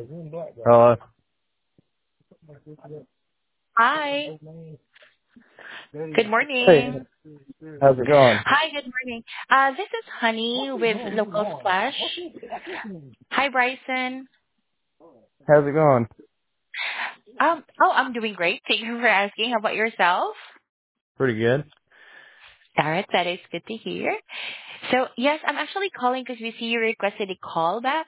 Hello. Hi. Good Hey, morning. how's it going? Hi, good morning. This is Honey with Local Splash. Hi, Bryson. How's it going? I'm doing great. Thank you for asking. How about yourself? Pretty good. All right, that is good to hear. So, yes, I'm actually calling because we see you requested a call back.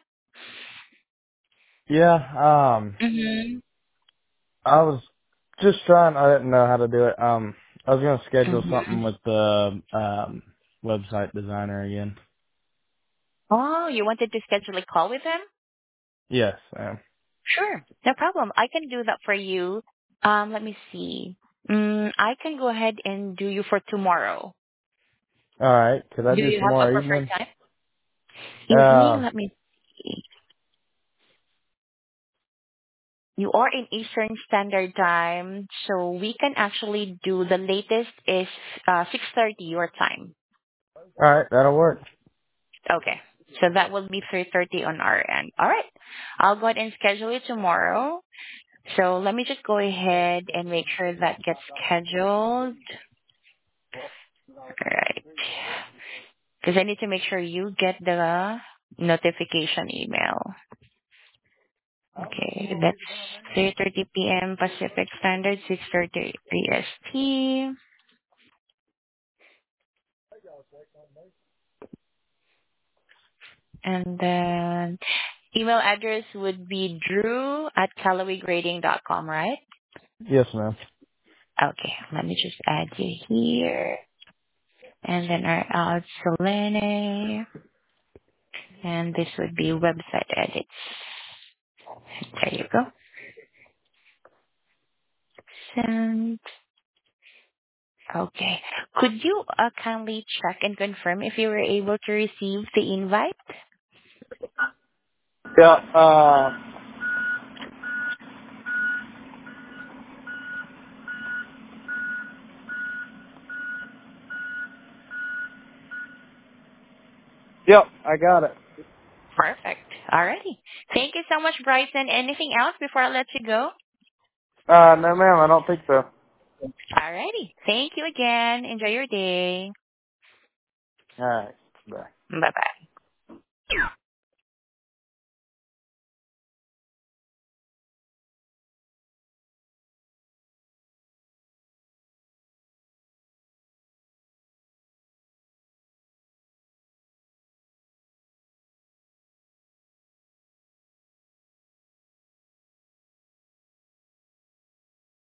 Yeah, Mm-hmm. I was just trying, I didn't know how to do it. I was gonna schedule Mm-hmm. something with the, website designer again. Oh, you wanted to schedule a call with them? Yes, ma'am. Sure, no problem. I can do that for you. Let me see. I can go ahead and do you for tomorrow. Alright, could I Do do you have a tomorrow preferred evening? time? Evening, Um, let me see. You are in Eastern Standard Time, so we can actually do the latest is 6:30 your time. alright, that'll work. Okay. So that will be 3:30 on our end. All right. I'll go ahead and schedule it tomorrow. So let me just go ahead and make sure that gets scheduled. All right. Because I need to make sure you get the notification email. Okay. That's 3:30 p.m. Pacific Standard, 6:30 EST. And then email address would be drew@callawaygrading.com, right? Yes, ma'am. Okay, let me just add you here. And then our Selene. And this would be website edits. There you go. Send. Okay. Could you kindly check and confirm if you were able to receive the invite? Yeah, yep, I got it. Perfect. Alrighty. Thank you so much, Bryson. Anything else before I let you go? No ma'am, I don't think so. Alrighty. Thank you again. Enjoy your day. Alright, bye. Bye bye.